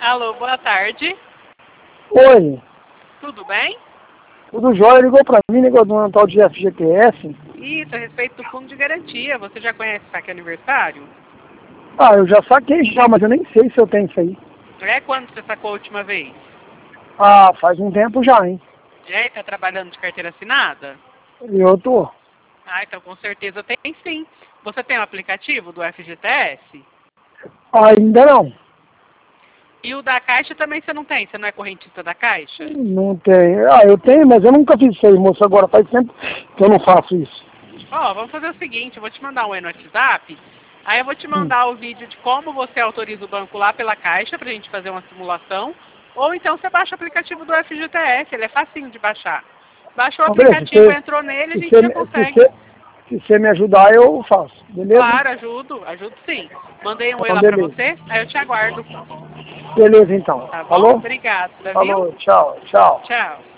Alô, boa tarde. Oi, Tudo bem? tudo jóia, ligou pra mim, negócio de um tal de FGTS. Isso, a respeito do fundo de garantia. Você já conhece o saque aniversário? Ah, eu já saquei já, mas eu nem sei se eu tenho isso aí. É quando você sacou a última vez? Ah, faz um tempo já, hein? É, tá trabalhando de carteira assinada? Eu tô. Ah, então com certeza tem sim. Você tem o aplicativo do FGTS? Ainda não. E o da Caixa também você não tem? Você não é correntista da Caixa? Não tenho. Ah, eu tenho, mas eu nunca fiz isso aí, moço. Agora faz tempo que eu não faço isso. Ó, vamos fazer o seguinte, eu vou te mandar um no WhatsApp, aí eu vou te mandar o vídeo de como você autoriza o banco lá pela Caixa pra gente fazer uma simulação, ou então você baixa o aplicativo do FGTS, ele é facinho de baixar. Baixou o Então, beleza, aplicativo, entrou nele, a gente já consegue. se você me ajudar, eu faço. Beleza? Claro, ajudo sim. Mandei um oi Então, lá pra beleza. você, aí eu te aguardo. Beleza, então. Tá bom? Falou? Obrigada, viu? Falou, tchau, tchau. Tchau.